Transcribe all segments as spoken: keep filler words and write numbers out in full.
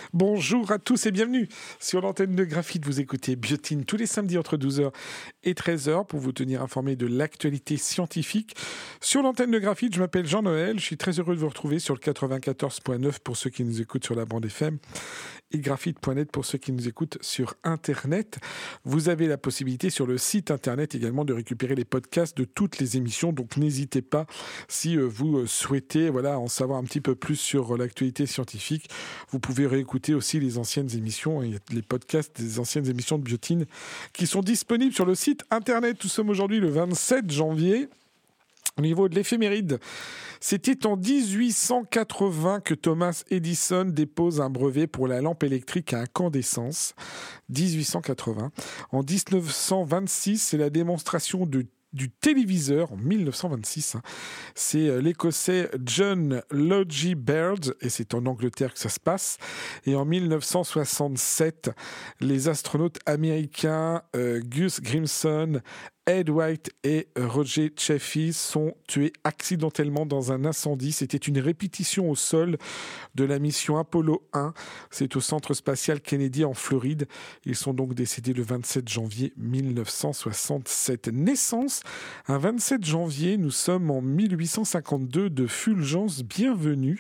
Bonjour à tous et bienvenue sur l'antenne de Graphite. Vous écoutez Biotine tous les samedis entre douze heures et treize heures pour vous tenir informé de l'actualité scientifique. Sur l'antenne de Graphite, je m'appelle Jean-Noël. Je suis très heureux de vous retrouver sur le quatre-vingt-quatorze point neuf pour ceux qui nous écoutent sur la bande F M et graphite point net pour ceux qui nous écoutent sur Internet. Vous avez la possibilité sur le site Internet également de récupérer les podcasts de toutes les émissions. Donc n'hésitez pas si vous souhaitez voilà, en savoir un petit peu plus sur l'actualité scientifique. Vous pouvez réécouter aussi les anciennes émissions, il y a les podcasts des anciennes émissions de Biotine qui sont disponibles sur le site Internet. Nous sommes aujourd'hui le vingt-sept janvier. Au niveau de l'éphéméride, c'était en dix-huit cent quatre-vingts que Thomas Edison dépose un brevet pour la lampe électrique à incandescence. dix-huit cent quatre-vingts. En dix-neuf cent vingt-six, c'est la démonstration de du téléviseur en mille neuf cent vingt-six. C'est l'Écossais John Logie Baird, et c'est en Angleterre que ça se passe. Et en mille neuf cent soixante-sept, les astronautes américains euh, Gus Grissom, Ed White et Roger Chaffee sont tués accidentellement dans un incendie. C'était une répétition au sol de la mission Apollo un. C'est au centre spatial Kennedy en Floride. Ils sont donc décédés le vingt-sept janvier mille neuf cent soixante-sept. Naissance, un vingt-sept janvier, nous sommes en mille huit cent cinquante-deux de Fulgence Bienvenue.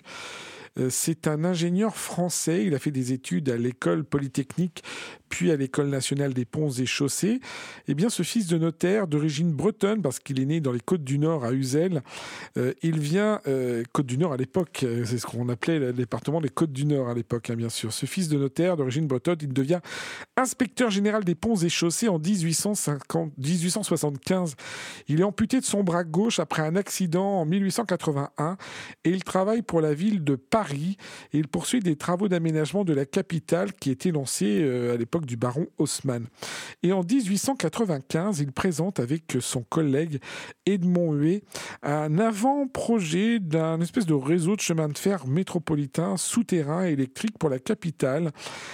C'est un ingénieur français. Il a fait des études à l'école polytechnique, puis à l'école nationale des ponts et chaussées. Eh bien, ce fils de notaire d'origine bretonne, parce qu'il est né dans les Côtes du Nord à Uzel, euh, il vient euh, Côtes du Nord à l'époque, c'est ce qu'on appelait le département des Côtes du Nord à l'époque, hein, bien sûr. Ce fils de notaire d'origine bretonne, il devient inspecteur général des ponts et chaussées en dix-huit cent soixante-quinze. Il est amputé de son bras gauche après un accident en mille huit cent quatre-vingt-un et il travaille pour la ville de Paris. Et il poursuit des travaux d'aménagement de la capitale qui étaient lancés euh, à l'époque du baron Haussmann. Et en dix-huit cent quatre-vingt-quinze, il présente avec son collègue Edmond Huet un avant-projet d'un espèce de réseau de chemin de fer métropolitain souterrain électrique pour la capitale.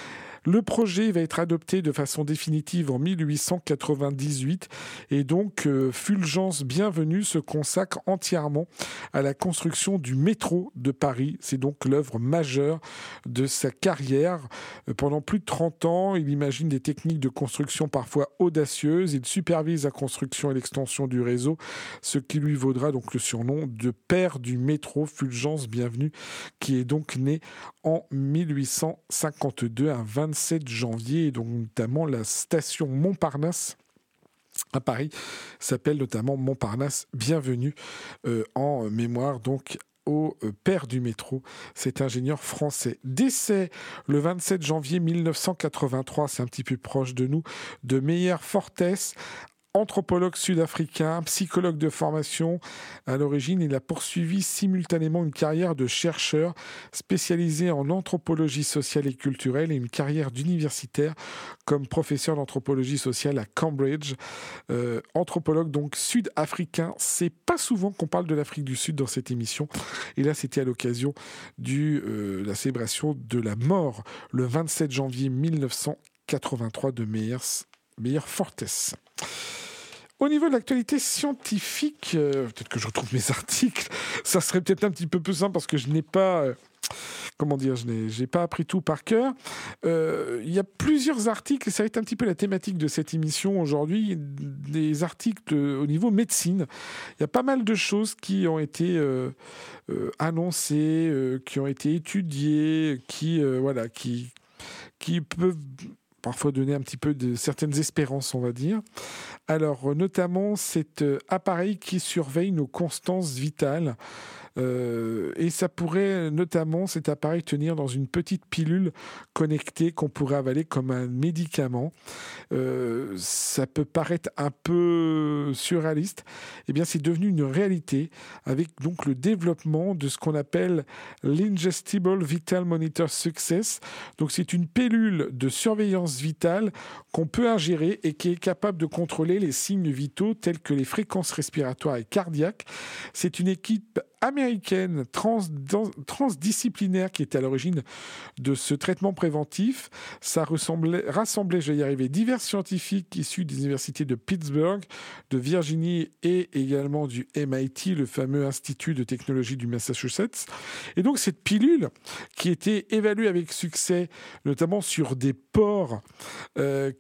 Le projet va être adopté de façon définitive en mille huit cent quatre-vingt-dix-huit et donc euh, Fulgence Bienvenue se consacre entièrement à la construction du métro de Paris. C'est donc l'œuvre majeure de sa carrière. Euh, pendant plus de trente ans, il imagine des techniques de construction parfois audacieuses. Il supervise la construction et l'extension du réseau, ce qui lui vaudra donc le surnom de père du métro. Fulgence Bienvenue, qui est donc né en mille huit cent cinquante-deux, un vingt-sept janvier, et donc notamment la station Montparnasse à Paris s'appelle notamment Montparnasse Bienvenue, euh, en mémoire donc au père du métro, cet ingénieur français. Décès le vingt-sept janvier mille neuf cent quatre-vingt-trois, c'est un petit peu proche de nous, de Meyer Fortes, anthropologue sud-africain, psychologue de formation. À l'origine, il a poursuivi simultanément une carrière de chercheur spécialisé en anthropologie sociale et culturelle et une carrière d'universitaire comme professeur d'anthropologie sociale à Cambridge. Euh, anthropologue donc sud-africain. C'est pas souvent qu'on parle de l'Afrique du Sud dans cette émission. Et là, c'était à l'occasion de euh, la célébration de la mort le vingt-sept janvier mille neuf cent quatre-vingt-trois de Meyer, Meyer Fortes. Au niveau de l'actualité scientifique, euh, peut-être que je retrouve mes articles, ça serait peut-être un petit peu plus simple parce que je n'ai pas, euh, comment dire, je n'ai, j'ai pas appris tout par cœur. Euh, il y a plusieurs articles, et ça va être un petit peu la thématique de cette émission aujourd'hui, des articles au niveau médecine. Il y a pas mal de choses qui ont été euh, euh, annoncées, euh, qui ont été étudiées, qui, euh, voilà, qui, qui peuvent parfois donner un petit peu de certaines espérances, on va dire. Alors, notamment, cet appareil qui surveille nos constances vitales. Euh, et ça pourrait notamment, cet appareil, tenir dans une petite pilule connectée qu'on pourrait avaler comme un médicament. Euh, ça peut paraître un peu surréaliste. Eh bien, c'est devenu une réalité avec donc le développement de ce qu'on appelle l'Ingestible Vital Monitor Success. Donc, c'est une pilule de surveillance vitale qu'on peut ingérer et qui est capable de contrôler les signes vitaux tels que les fréquences respiratoires et cardiaques. C'est une équipe américaine trans, transdisciplinaire qui était à l'origine de ce traitement préventif. Ça rassemblait, rassemblait, je vais y arriver, divers scientifiques issus des universités de Pittsburgh, de Virginie et également du M I T, le fameux Institut de technologie du Massachusetts. Et donc cette pilule, qui était évaluée avec succès, notamment sur des porcs, euh,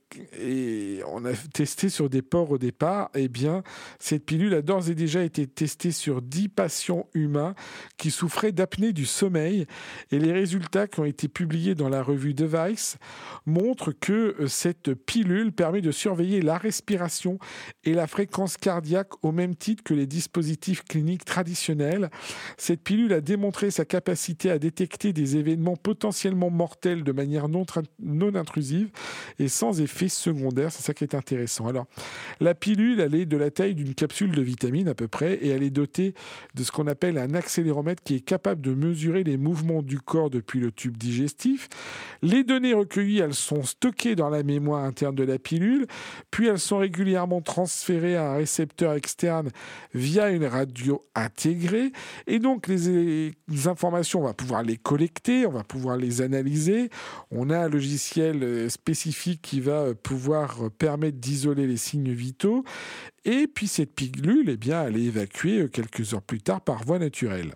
et on a testé sur des porcs au départ, eh bien, cette pilule a d'ores et déjà été testée sur dix patients humains qui souffraient d'apnée du sommeil. Et les résultats qui ont été publiés dans la revue Device montrent que cette pilule permet de surveiller la respiration et la fréquence cardiaque au même titre que les dispositifs cliniques traditionnels. Cette pilule a démontré sa capacité à détecter des événements potentiellement mortels de manière non, tra- non intrusive et sans effet secondaire. C'est ça qui est intéressant. Alors, la pilule, elle est de la taille d'une capsule de vitamine à peu près et elle est dotée de ce qu'on appelle un accéléromètre qui est capable de mesurer les mouvements du corps depuis le tube digestif. Les données recueillies, elles sont stockées dans la mémoire interne de la pilule, puis elles sont régulièrement transférées à un récepteur externe via une radio intégrée. Et donc, les, les informations, on va pouvoir les collecter, on va pouvoir les analyser. On a un logiciel spécifique qui va pouvoir permettre d'isoler les signes vitaux. Et puis cette pilule, eh bien, elle est évacuée quelques heures plus tard par voie naturelle.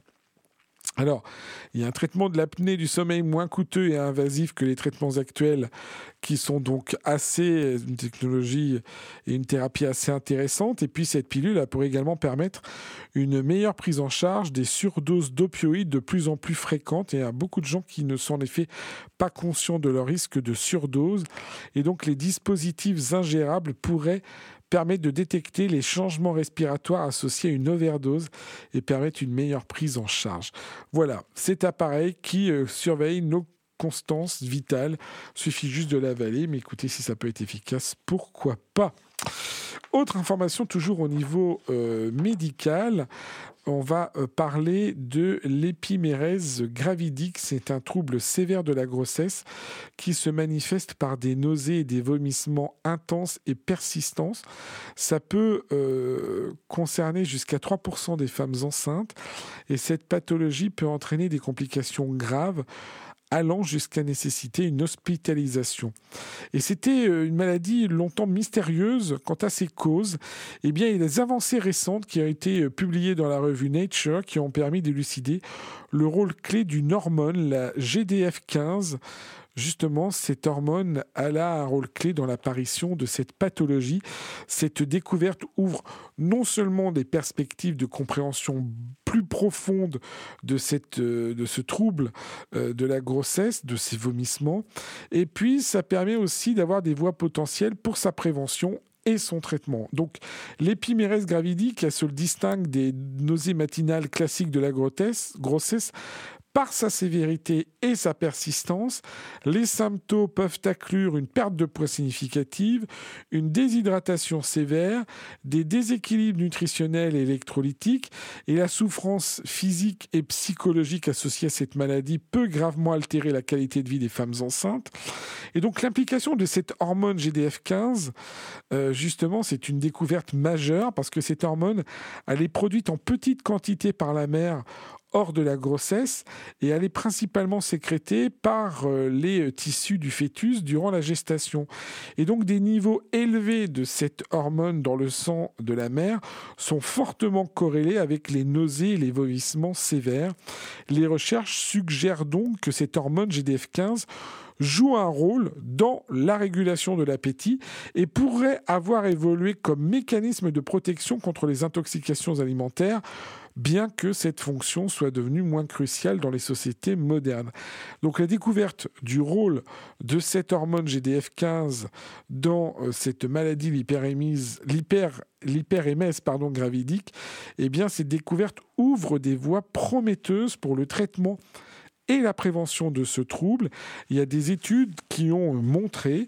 Alors, il y a un traitement de l'apnée du sommeil moins coûteux et invasif que les traitements actuels qui sont donc assez, une technologie et une thérapie assez intéressante. Et puis cette pilule elle pourrait également permettre une meilleure prise en charge des surdoses d'opioïdes de plus en plus fréquentes. Et il y a beaucoup de gens qui ne sont en effet pas conscients de leur risque de surdose. Et donc les dispositifs ingérables pourraient permettre de détecter les changements respiratoires associés à une overdose et permettre une meilleure prise en charge. Voilà, cet appareil qui euh, surveille nos constances vitales. Suffit juste de l'avaler, mais écoutez, si ça peut être efficace, pourquoi pas ? Autre information, toujours au niveau euh, médical, on va euh, parler de l'épimérèse gravidique. C'est un trouble sévère de la grossesse qui se manifeste par des nausées et des vomissements intenses et persistants. Ça peut euh, concerner jusqu'à trois pour cent des femmes enceintes et cette pathologie peut entraîner des complications graves allant jusqu'à nécessiter une hospitalisation. Et c'était une maladie longtemps mystérieuse quant à ses causes. Eh bien, il y a des avancées récentes qui ont été publiées dans la revue Nature qui ont permis d'élucider le rôle clé d'une hormone, la G D F quinze. Justement, cette hormone elle a un rôle clé dans l'apparition de cette pathologie. Cette découverte ouvre non seulement des perspectives de compréhension plus profonde de, cette, de ce trouble de la grossesse, de ces vomissements, et puis ça permet aussi d'avoir des voies potentielles pour sa prévention et son traitement. Donc, l'épimérèse gravidique, elle se distingue des nausées matinales classiques de la grossesse par sa sévérité et sa persistance. Les symptômes peuvent inclure une perte de poids significative, une déshydratation sévère, des déséquilibres nutritionnels et électrolytiques, et la souffrance physique et psychologique associée à cette maladie peut gravement altérer la qualité de vie des femmes enceintes. Et donc l'implication de cette hormone G D F quinze, euh, justement, c'est une découverte majeure parce que cette hormone, elle est produite en petite quantité par la mère hors de la grossesse et elle est principalement sécrétée par euh, les tissus du fœtus durant la gestation. Et donc des niveaux élevés de cette hormone dans le sang de la mère sont fortement corrélés avec les nausées et les vomissements sévères. Les recherches suggèrent donc que cette hormone G D F quinze joue un rôle dans la régulation de l'appétit et pourrait avoir évolué comme mécanisme de protection contre les intoxications alimentaires, bien que cette fonction soit devenue moins cruciale dans les sociétés modernes. Donc la découverte du rôle de cette hormone G D F quinze dans euh, cette maladie l'hyperémise, l'hyper, l'hyperémèse pardon, gravidique, eh bien cette découverte ouvre des voies prometteuses pour le traitement et la prévention de ce trouble. Il y a des études qui ont montré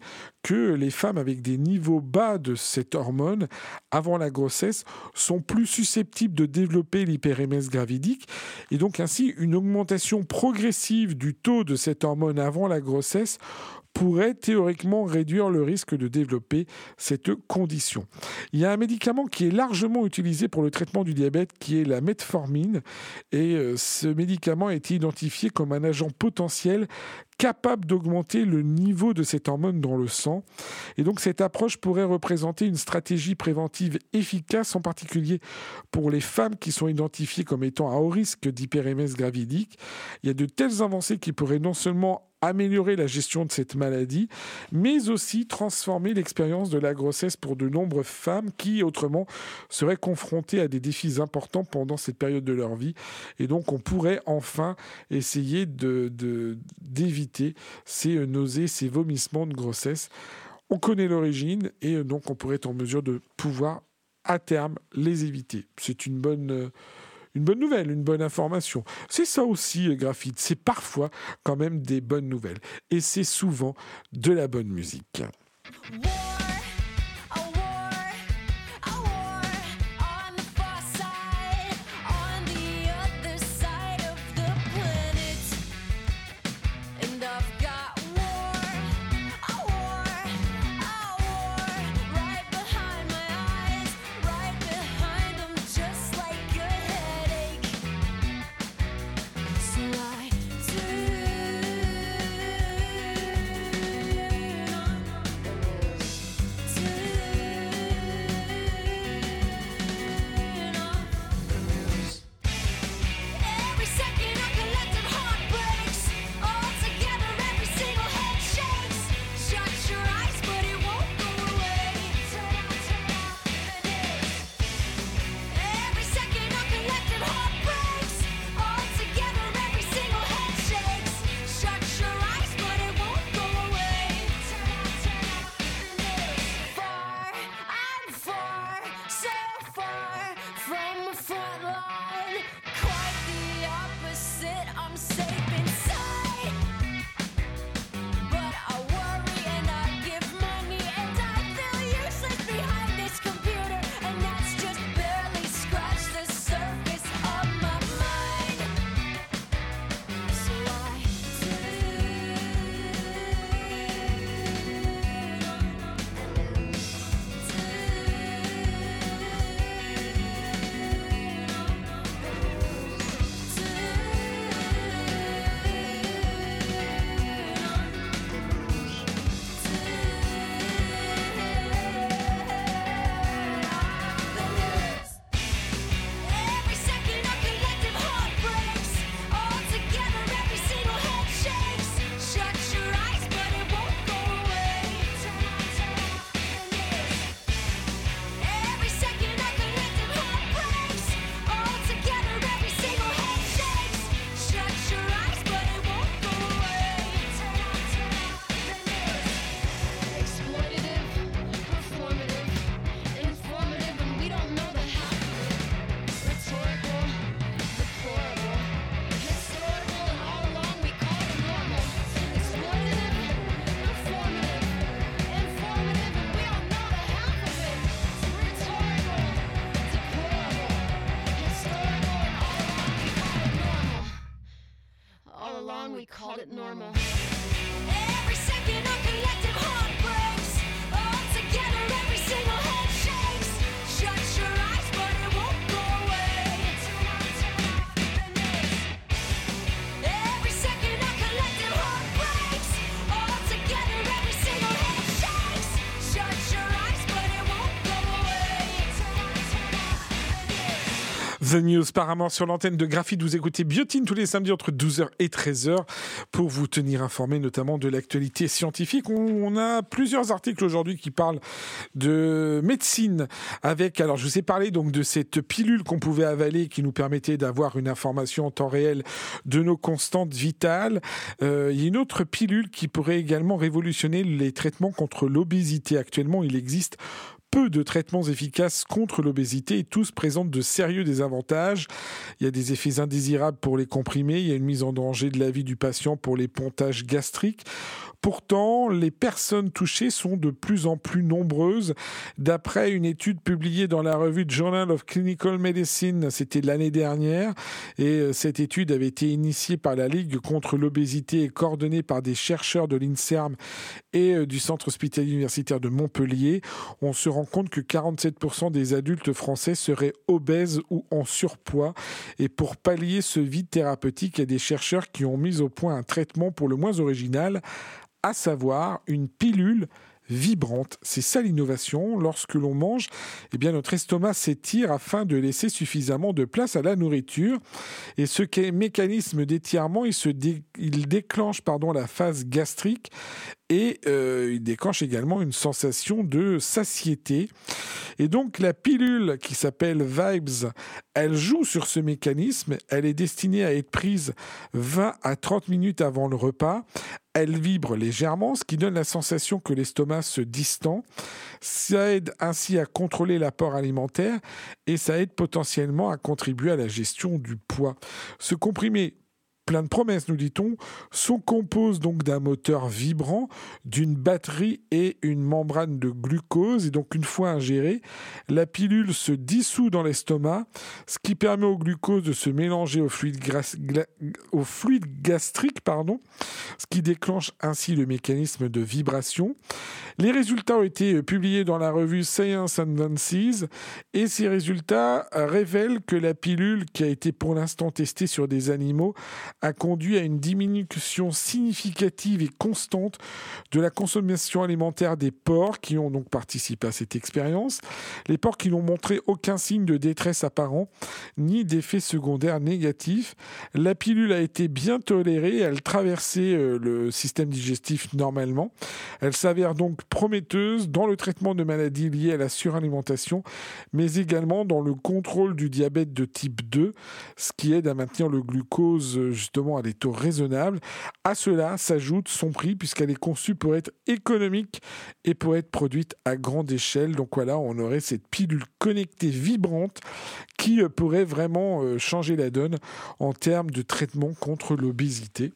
que les femmes avec des niveaux bas de cette hormone avant la grossesse sont plus susceptibles de développer l'hyperémèse gravidique et donc ainsi une augmentation progressive du taux de cette hormone avant la grossesse pourrait théoriquement réduire le risque de développer cette condition. Il y a un médicament qui est largement utilisé pour le traitement du diabète qui est la metformine et ce médicament a été identifié comme un agent potentiel capable d'augmenter le niveau de cette hormone dans le sang. Et donc cette approche pourrait représenter une stratégie préventive efficace, en particulier pour les femmes qui sont identifiées comme étant à haut risque d'hyperémèse gravidique. Il y a de telles avancées qui pourraient non seulement améliorer la gestion de cette maladie, mais aussi transformer l'expérience de la grossesse pour de nombreuses femmes qui, autrement, seraient confrontées à des défis importants pendant cette période de leur vie. Et donc, on pourrait enfin essayer de, de, d'éviter ces nausées, ces vomissements de grossesse. On connaît l'origine et donc on pourrait être en mesure de pouvoir, à terme, les éviter. C'est une bonne... Une bonne nouvelle, une bonne information. C'est ça aussi, Graphite. C'est parfois quand même des bonnes nouvelles. Et c'est souvent de la bonne musique. The News par Amor sur l'antenne de Graphite. Vous écoutez Biotine tous les samedis entre douze heures et treize heures pour vous tenir informé notamment de l'actualité scientifique. On a plusieurs articles aujourd'hui qui parlent de médecine avec, alors je vous ai parlé donc de cette pilule qu'on pouvait avaler qui nous permettait d'avoir une information en temps réel de nos constantes vitales. Euh, il y a une autre pilule qui pourrait également révolutionner les traitements contre l'obésité. Actuellement, il existe peu de traitements efficaces contre l'obésité et tous présentent de sérieux désavantages. Il y a des effets indésirables pour les comprimés, il y a une mise en danger de la vie du patient pour les pontages gastriques. Pourtant, les personnes touchées sont de plus en plus nombreuses. D'après une étude publiée dans la revue Journal of Clinical Medicine, c'était l'année dernière, et cette étude avait été initiée par la Ligue contre l'obésité et coordonnée par des chercheurs de l'INSERM et du Centre hospitalier universitaire de Montpellier. On se rend compte que quarante-sept pour cent des adultes français seraient obèses ou en surpoids. Et pour pallier ce vide thérapeutique, il y a des chercheurs qui ont mis au point un traitement pour le moins original, à savoir une pilule vibrante. C'est ça l'innovation. Lorsque l'on mange, eh bien notre estomac s'étire afin de laisser suffisamment de place à la nourriture. Et ce mécanisme d'étirement, il, se dé... il déclenche pardon, la phase gastrique et euh, il déclenche également une sensation de satiété. Et donc la pilule qui s'appelle Vibes, elle joue sur ce mécanisme. Elle est destinée à être prise vingt à trente minutes avant le repas. Elle vibre légèrement, ce qui donne la sensation que l'estomac se distend. Ça aide ainsi à contrôler l'apport alimentaire et ça aide potentiellement à contribuer à la gestion du poids. Ce comprimé, plein de promesses, nous dit-on, se compose donc d'un moteur vibrant, d'une batterie et une membrane de glucose. Et donc, une fois ingérée, la pilule se dissout dans l'estomac, ce qui permet au glucose de se mélanger au fluide, gras... au fluide gastrique, pardon, ce qui déclenche ainsi le mécanisme de vibration. Les résultats ont été publiés dans la revue Science Advances et ces résultats révèlent que la pilule, qui a été pour l'instant testée sur des animaux, a conduit à une diminution significative et constante de la consommation alimentaire des porcs qui ont donc participé à cette expérience. Les porcs qui n'ont montré aucun signe de détresse apparent ni d'effets secondaires négatifs. La pilule a été bien tolérée, elle traversait le système digestif normalement. Elle s'avère donc prometteuse dans le traitement de maladies liées à la suralimentation, mais également dans le contrôle du diabète de type deux, ce qui aide à maintenir le glucose justement à des taux raisonnables. À cela s'ajoute son prix puisqu'elle est conçue pour être économique et pour être produite à grande échelle. Donc voilà, on aurait cette pilule connectée vibrante qui pourrait vraiment changer la donne en termes de traitement contre l'obésité.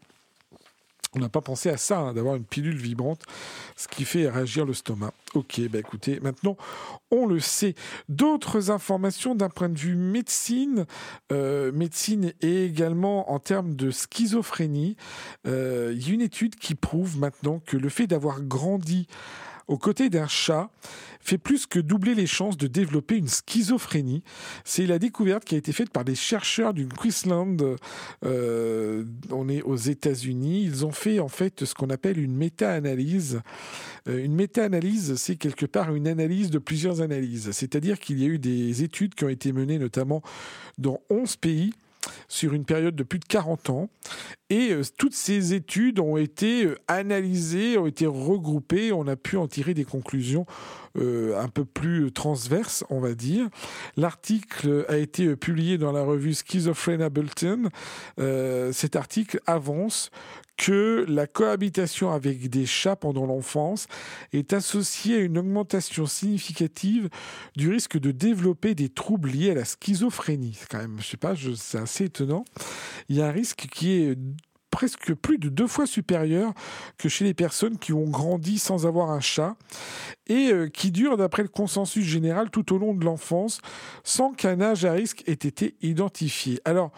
On n'a pas pensé à ça, hein, d'avoir une pilule vibrante, ce qui fait réagir le stomac. Ok, bah écoutez, maintenant, on le sait. D'autres informations d'un point de vue médecine, euh, médecine et également en termes de schizophrénie. Euh, il y a une étude qui prouve maintenant que le fait d'avoir grandi aux côtés d'un chat fait plus que doubler les chances de développer une schizophrénie. C'est la découverte qui a été faite par des chercheurs du Queensland. Euh, on est aux États-Unis. Ils ont fait en fait ce qu'on appelle une méta-analyse. Euh, une méta-analyse, c'est quelque part une analyse de plusieurs analyses. C'est-à-dire qu'il y a eu des études qui ont été menées notamment dans onze pays sur une période de plus de quarante ans. Et euh, toutes ces études ont été euh, analysées, ont été regroupées. On a pu en tirer des conclusions euh, un peu plus transverses, on va dire. L'article a été publié dans la revue Schizophrenia Bulletin. Euh, cet article avance que la cohabitation avec des chats pendant l'enfance est associée à une augmentation significative du risque de développer des troubles liés à la schizophrénie. C'est quand même, je sais pas, je, c'est assez étonnant. Il y a un risque qui est presque plus de deux fois supérieur que chez les personnes qui ont grandi sans avoir un chat et euh, qui dure d'après le consensus général tout au long de l'enfance sans qu'un âge à risque ait été identifié. Alors,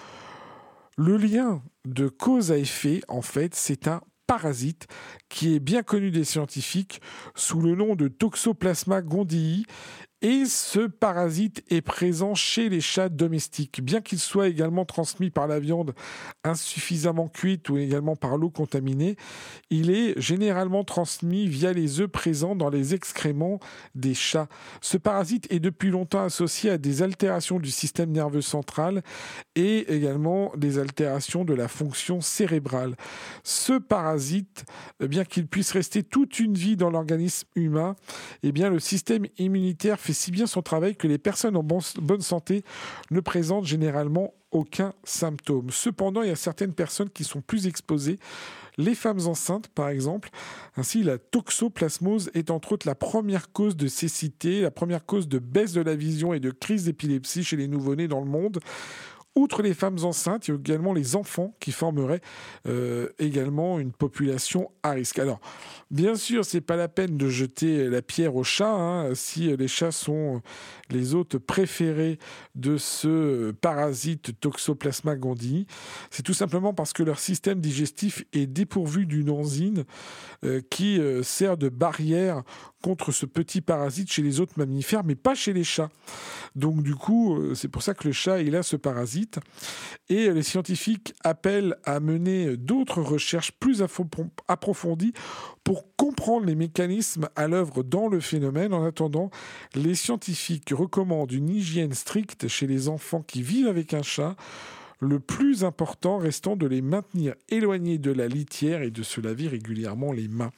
le lien de cause à effet, en fait, c'est un parasite qui est bien connu des scientifiques sous le nom de Toxoplasma gondii. Et ce parasite est présent chez les chats domestiques. Bien qu'il soit également transmis par la viande insuffisamment cuite ou également par l'eau contaminée, il est généralement transmis via les œufs présents dans les excréments des chats. Ce parasite est depuis longtemps associé à des altérations du système nerveux central et également des altérations de la fonction cérébrale. Ce parasite, bien qu'il puisse rester toute une vie dans l'organisme humain, eh bien le système immunitaire fait si bien son travail que les personnes en bonne santé ne présentent généralement aucun symptôme. Cependant, il y a certaines personnes qui sont plus exposées, les femmes enceintes, par exemple. Ainsi, la toxoplasmose est entre autres la première cause de cécité, la première cause de baisse de la vision et de crise d'épilepsie chez les nouveau-nés dans le monde. Outre les femmes enceintes, il y a également les enfants qui formeraient euh, également une population à risque. Alors, bien sûr, c'est pas la peine de jeter la pierre aux chats, hein, si les chats sont les hôtes préférés de ce parasite Toxoplasma gondii. C'est tout simplement parce que leur système digestif est dépourvu d'une enzyme euh, qui euh, sert de barrière contre ce petit parasite chez les autres mammifères, mais pas chez les chats. Donc du coup, euh, c'est pour ça que le chat, il a ce parasite. Et les scientifiques appellent à mener d'autres recherches plus approfondies pour comprendre les mécanismes à l'œuvre dans le phénomène. En attendant, les scientifiques recommandent une hygiène stricte chez les enfants qui vivent avec un chat, le plus important restant de les maintenir éloignés de la litière et de se laver régulièrement les mains.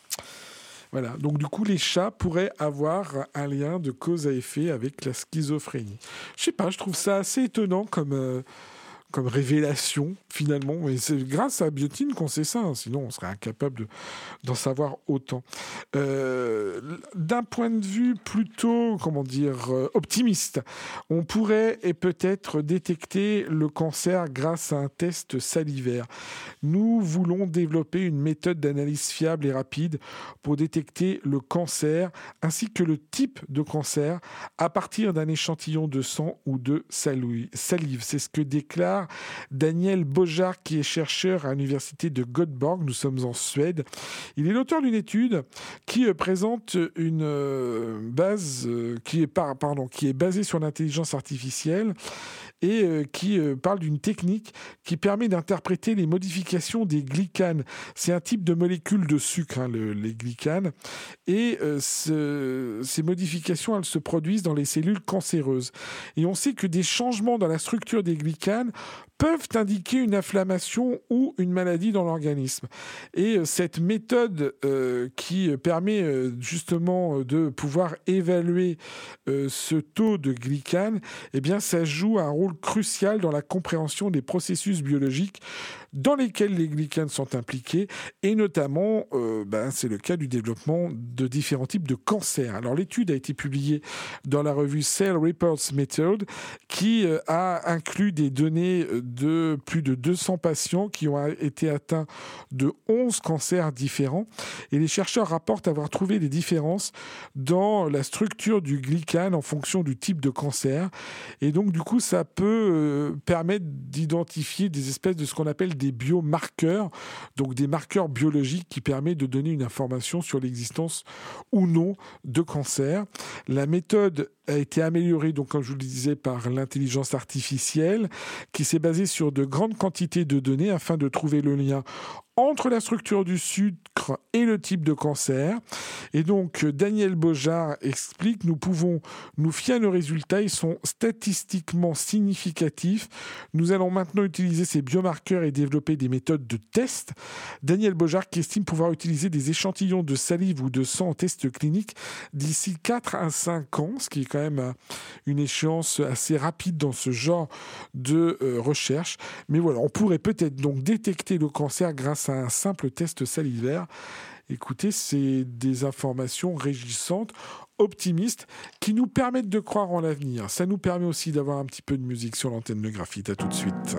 Voilà, donc du coup, les chats pourraient avoir un lien de cause à effet avec la schizophrénie. Je sais pas, je trouve ça assez étonnant comme, euh, comme révélation, finalement. Mais c'est grâce à Biotine qu'on sait ça, hein, sinon on serait incapable de, d'en savoir autant. Euh, d'un point de vue plutôt, comment dire, euh, optimiste, on pourrait et peut-être détecter le cancer grâce à un test salivaire. Nous voulons développer une méthode d'analyse fiable et rapide pour détecter le cancer ainsi que le type de cancer à partir d'un échantillon de sang ou de salive. C'est ce que déclare Daniel Bojar, qui est chercheur à l'université de Göteborg. Nous sommes en Suède. Il est l'auteur d'une étude qui présente une base qui est, pardon, qui est basée sur l'intelligence artificielle et euh, qui euh, parle d'une technique qui permet d'interpréter les modifications des glycanes. C'est un type de molécule de sucre, hein, le, les glycanes. Et euh, ce, ces modifications, elles se produisent dans les cellules cancéreuses. Et on sait que des changements dans la structure des glycanes peuvent indiquer une inflammation ou une maladie dans l'organisme. Et euh, cette méthode euh, qui permet euh, justement de pouvoir évaluer euh, ce taux de glycanes, eh bien, ça joue un rôle crucial dans la compréhension des processus biologiques dans lesquels les glycanes sont impliqués, et notamment, euh, ben, c'est le cas du développement de différents types de cancers. Alors l'étude a été publiée dans la revue Cell Reports Method, qui euh, a inclus des données de plus de deux cents patients qui ont été atteints de onze cancers différents, et les chercheurs rapportent avoir trouvé des différences dans la structure du glycane en fonction du type de cancer, et donc du coup ça peut euh, permettre d'identifier des espèces de ce qu'on appelle des biomarqueurs, donc des marqueurs biologiques qui permettent de donner une information sur l'existence ou non de cancer. La méthode a été améliorée, donc, comme je vous le disais, par l'intelligence artificielle, qui s'est basée sur de grandes quantités de données afin de trouver le lien entre la structure du sucre et le type de cancer. Et donc, Daniel Bojar explique, nous pouvons nous fier à nos résultats, ils sont statistiquement significatifs. Nous allons maintenant utiliser ces biomarqueurs et développer des méthodes de test. Daniel Bojar qui estime pouvoir utiliser des échantillons de salive ou de sang en test clinique d'ici quatre à cinq ans, ce qui est quand même une échéance assez rapide dans ce genre de euh, recherche. Mais voilà, on pourrait peut-être donc détecter le cancer grâce à un simple test salivaire. Écoutez, c'est des informations réjouissantes, optimistes, qui nous permettent de croire en l'avenir. Ça nous permet aussi d'avoir un petit peu de musique sur l'antenne de Graphite. À tout de suite.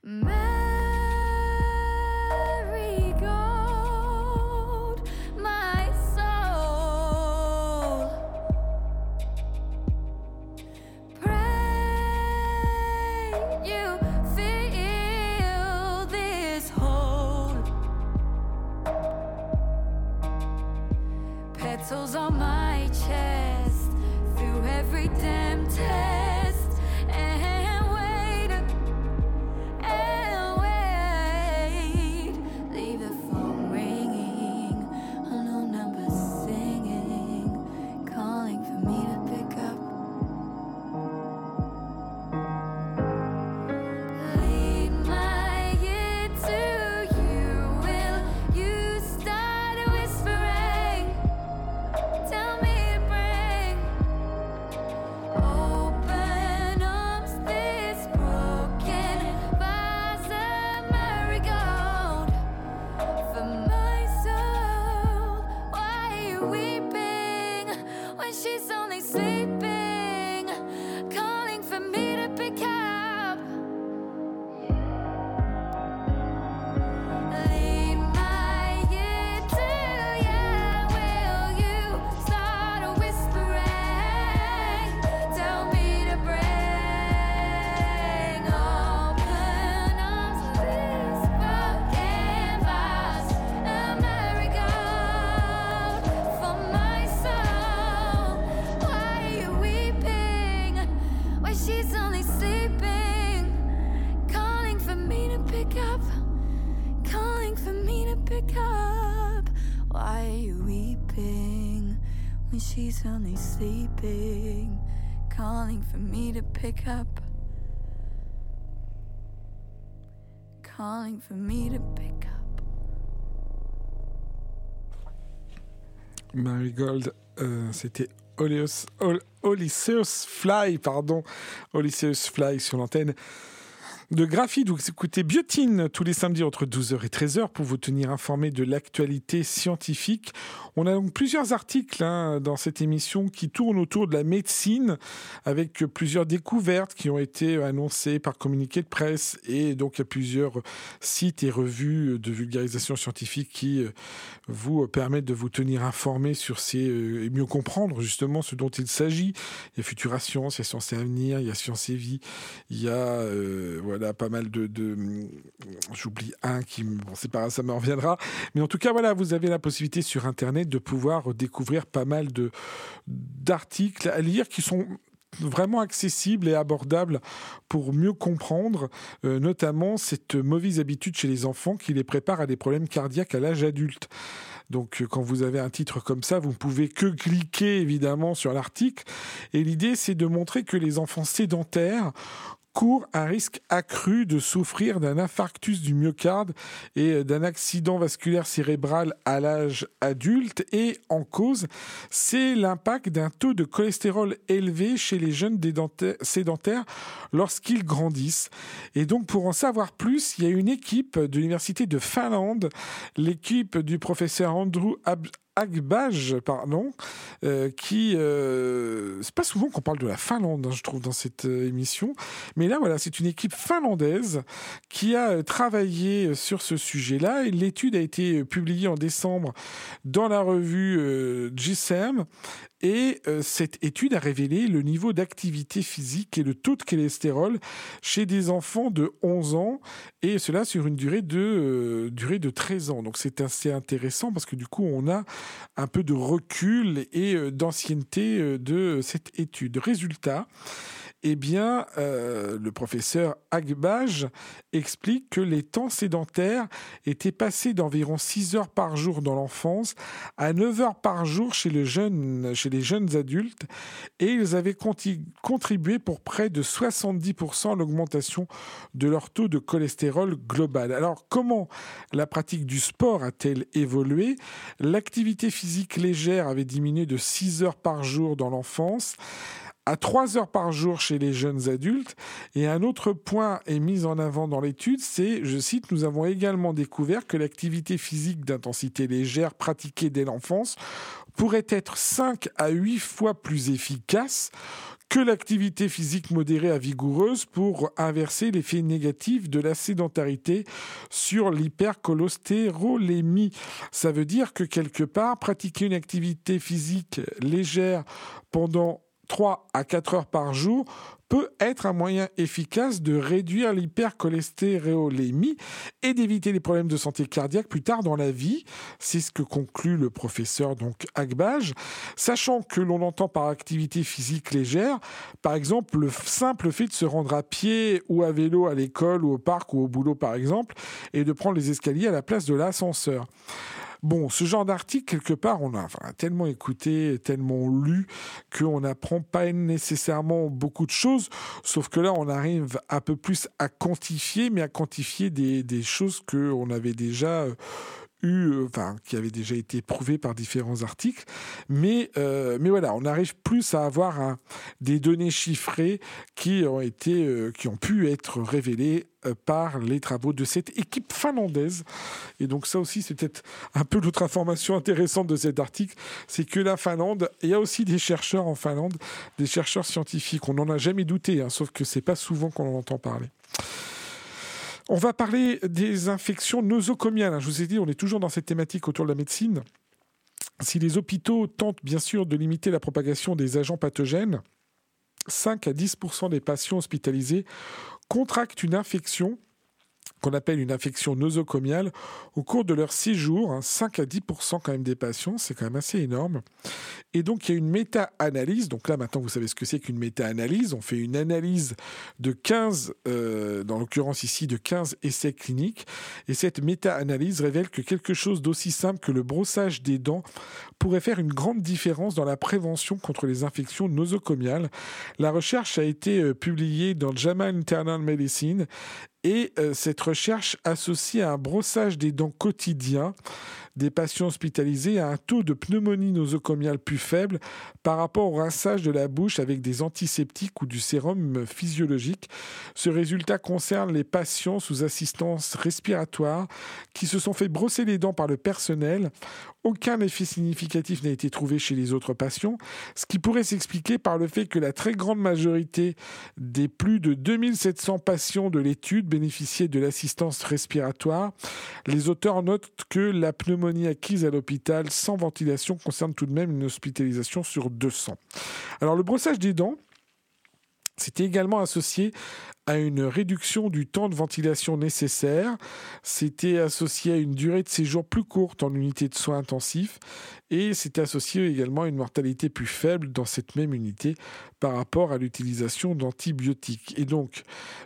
Marigold, my soul. Pray you feel this whole. Petals on my chest through every damn test. And wait, and wait. Leave the phone ringing, unknown number singing, calling for me to pick up. Lead my ear to you. Will you start whispering? Tell me to bring open arms. This broken vase of marigold for my soul. Why are you weeping when she's only sleeping? Calling for me to pick up. Lead my ear to you. Will you start whispering? Tell me to bring open arms. This broken vase of marigold for my soul. Why are you weeping when she's only sleeping? Calling for me to pick up. Calling for me to pick up. Why are you weeping when she's only sleeping? Calling for me to pick up. Calling for me to pick up. Marigold, euh, c'était Oleus, Ol- Odysseus Fly, pardon, Odysseus Fly sur l'antenne de Graphite. Vous écoutez Biotine tous les samedis entre douze heures et treize heures pour vous tenir informé de l'actualité scientifique. On a donc plusieurs articles hein, dans cette émission qui tournent autour de la médecine avec plusieurs découvertes qui ont été annoncées par communiqué de presse, et donc il y a plusieurs sites et revues de vulgarisation scientifique qui vous permettent de vous tenir informé sur ces et mieux comprendre justement ce dont il s'agit. Il y a Futura Science, il y a Science et Avenir, il y a Science et Vie, il y a euh, voilà pas mal de, de j'oublie un qui bon c'est pas grave, ça me reviendra, mais en tout cas voilà, vous avez la possibilité sur internet de pouvoir découvrir pas mal de d'articles à lire qui sont vraiment accessibles et abordables pour mieux comprendre, euh, notamment cette mauvaise habitude chez les enfants qui les prépare à des problèmes cardiaques à l'âge adulte. Donc, quand vous avez un titre comme ça, vous ne pouvez que cliquer évidemment sur l'article. Et l'idée, c'est de montrer que les enfants sédentaires courent un risque accru de souffrir d'un infarctus du myocarde et d'un accident vasculaire cérébral à l'âge adulte. Et en cause, c'est l'impact d'un taux de cholestérol élevé chez les jeunes sédentaires lorsqu'ils grandissent. Et donc, pour en savoir plus, il y a une équipe de l'Université de Finlande, l'équipe du professeur Andrew Ab- Agbaj, pardon, euh, qui... Euh, c'est pas souvent qu'on parle de la Finlande, hein, je trouve, dans cette euh, émission. Mais là, voilà, c'est une équipe finlandaise qui a euh, travaillé sur ce sujet-là. Et l'étude a été publiée en décembre dans la revue euh, G S E M. Et euh, cette étude a révélé le niveau d'activité physique et le taux de cholestérol chez des enfants de onze ans, et cela sur une durée de, euh, durée de treize ans. Donc c'est assez intéressant parce que du coup on a un peu de recul et euh, d'ancienneté euh, de cette étude. Résultat, eh bien, euh, le professeur Agbaj explique que les temps sédentaires étaient passés d'environ six heures par jour dans l'enfance à neuf heures par jour chez, le jeune, chez les jeunes adultes, et ils avaient conti- contribué pour près de soixante-dix pour cent à l'augmentation de leur taux de cholestérol global. Alors, comment la pratique du sport a-t-elle évolué ? L'activité physique légère avait diminué de six heures par jour dans l'enfance à trois heures par jour chez les jeunes adultes. Et un autre point est mis en avant dans l'étude, c'est, je cite, « Nous avons également découvert que l'activité physique d'intensité légère pratiquée dès l'enfance pourrait être cinq à huit fois plus efficace que l'activité physique modérée à vigoureuse pour inverser l'effet négatif de la sédentarité sur l'hypercholestérolémie. Ça veut dire que quelque part, pratiquer une activité physique légère pendant trois à quatre heures par jour peut être un moyen efficace de réduire l'hypercholestérolémie et d'éviter les problèmes de santé cardiaque plus tard dans la vie. C'est ce que conclut le professeur donc Agbaj, sachant que l'on entend par activité physique légère, par exemple, le simple fait de se rendre à pied ou à vélo à l'école ou au parc ou au boulot par exemple, et de prendre les escaliers à la place de l'ascenseur. Bon, ce genre d'article, quelque part, on a enfin, tellement écouté, tellement lu, qu'on n'apprend pas nécessairement beaucoup de choses, sauf que là, on arrive un peu plus à quantifier, mais à quantifier des, des choses qu'on avait déjà euh, eu, enfin, qui avaient déjà été prouvées par différents articles. Mais, euh, mais voilà, on arrive plus à avoir un, des données chiffrées qui ont, été, euh, qui ont pu être révélées par les travaux de cette équipe finlandaise. Et donc ça aussi, c'est peut-être un peu l'autre information intéressante de cet article, c'est que la Finlande, il y a aussi des chercheurs en Finlande, des chercheurs scientifiques. On n'en a jamais douté, hein, sauf que c'est pas souvent qu'on en entend parler. On va parler des infections nosocomiales. Je vous ai dit, on est toujours dans cette thématique autour de la médecine. Si les hôpitaux tentent bien sûr de limiter la propagation des agents pathogènes, cinq à dix pour cent des patients hospitalisés contractent une infection qu'on appelle une infection nosocomiale au cours de leur séjour, hein, cinq à dix pour cent quand même des patients, c'est quand même assez énorme. Et donc il y a une méta-analyse, donc là maintenant vous savez ce que c'est qu'une méta-analyse, on fait une analyse de quinze, euh, dans l'occurrence ici de quinze essais cliniques, et cette méta-analyse révèle que quelque chose d'aussi simple que le brossage des dents pourrait faire une grande différence dans la prévention contre les infections nosocomiales. La recherche a été euh, publiée dans JAMA Internal Medicine. Et euh, cette recherche associe à un brossage des dents quotidien des patients hospitalisés à un taux de pneumonie nosocomiale plus faible par rapport au rinçage de la bouche avec des antiseptiques ou du sérum physiologique. Ce résultat concerne les patients sous assistance respiratoire qui se sont fait brosser les dents par le personnel. Aucun effet significatif n'a été trouvé chez les autres patients, ce qui pourrait s'expliquer par le fait que la très grande majorité des plus de deux mille sept cents patients de l'étude bénéficiaient de l'assistance respiratoire. Les auteurs notent que la pneumonie acquise à l'hôpital sans ventilation concerne tout de même une hospitalisation sur deux cents. Alors le brossage des dents, c'était également associé à une réduction du temps de ventilation nécessaire. C'était associé à une durée de séjour plus courte en unité de soins intensifs et c'était associé également à une mortalité plus faible dans cette même unité par rapport à l'utilisation d'antibiotiques. Et donc,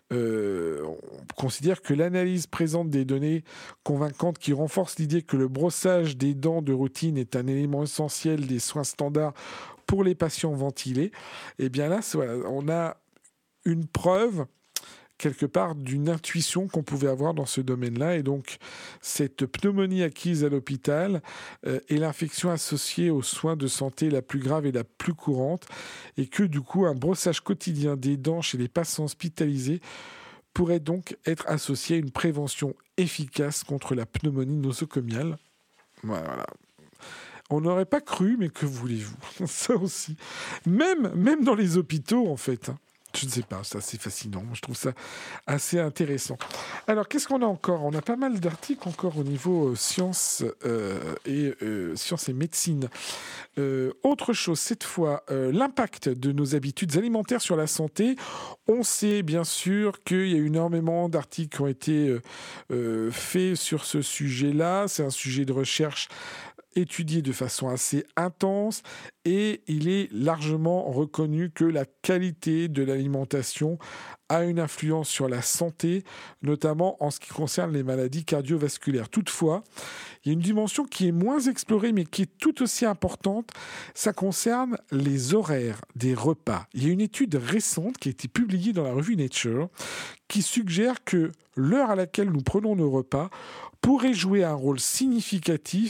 euh, on considère que l'analyse présente des données convaincantes qui renforcent l'idée que le brossage des dents de routine est un élément essentiel des soins standards pour les patients ventilés. Et bien là, voilà, on a une preuve quelque part d'une intuition qu'on pouvait avoir dans ce domaine-là. Et donc, cette pneumonie acquise à l'hôpital euh, est l'infection associée aux soins de santé la plus grave et la plus courante, et que du coup, un brossage quotidien des dents chez les patients hospitalisés pourrait donc être associé à une prévention efficace contre la pneumonie nosocomiale. Voilà. On n'aurait pas cru, mais que voulez-vous ? Ça aussi. Même, même dans les hôpitaux, en fait. Je ne sais pas, c'est assez fascinant. Je trouve ça assez intéressant. Alors, qu'est-ce qu'on a encore ? On a pas mal d'articles encore au niveau euh, sciences, euh, et, euh, sciences et médecine. Euh, autre chose, cette fois, euh, l'impact de nos habitudes alimentaires sur la santé. On sait bien sûr qu'il y a énormément d'articles qui ont été euh, euh, faits sur ce sujet-là. C'est un sujet de recherche étudié de façon assez intense et il est largement reconnu que la qualité de l'alimentation a une influence sur la santé, notamment en ce qui concerne les maladies cardiovasculaires. Toutefois, il y a une dimension qui est moins explorée mais qui est tout aussi importante, ça concerne les horaires des repas. Il y a une étude récente qui a été publiée dans la revue Nature qui suggère que l'heure à laquelle nous prenons nos repas pourrait jouer un rôle significatif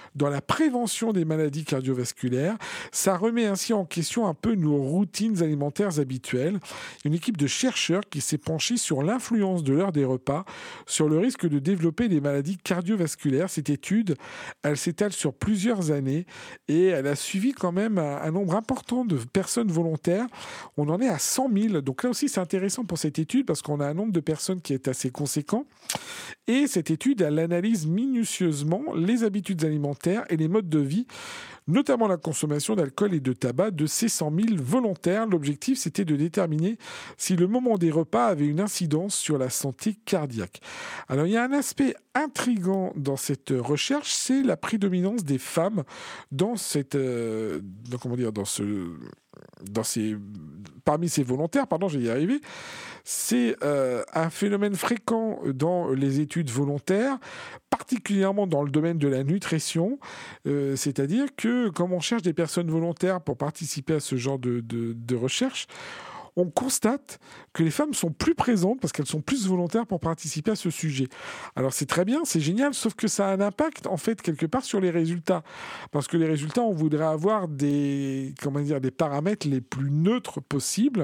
dans la prévention des maladies cardiovasculaires. Ça remet ainsi en question un peu nos routines alimentaires habituelles. Une équipe de chercheurs qui s'est penchée sur l'influence de l'heure des repas sur le risque de développer des maladies cardiovasculaires. Cette étude, elle s'étale sur plusieurs années et elle a suivi quand même un, un nombre important de personnes volontaires. On en est à cent mille. Donc là aussi, c'est intéressant pour cette étude parce qu'on a un nombre de personnes qui est assez conséquent. Et cette étude, elle analyse minutieusement les habitudes alimentaires et les modes de vie, notamment la consommation d'alcool et de tabac de ces cent mille volontaires. L'objectif, c'était de déterminer si le moment des repas avait une incidence sur la santé cardiaque. Alors, il y a un aspect intriguant dans cette recherche, c'est la prédominance des femmes dans cette, euh, dans, comment dire, dans ce, dans ces, parmi ces volontaires. Pardon, je vais y arriver. C'est euh, un phénomène fréquent dans les études volontaires, particulièrement dans le domaine de la nutrition. Euh, c'est-à-dire que, comme on cherche des personnes volontaires pour participer à ce genre de, de, de recherche, on constate que les femmes sont plus présentes parce qu'elles sont plus volontaires pour participer à ce sujet. Alors c'est très bien, c'est génial, sauf que ça a un impact en fait quelque part sur les résultats. Parce que les résultats, on voudrait avoir des, comment dire, des paramètres les plus neutres possibles.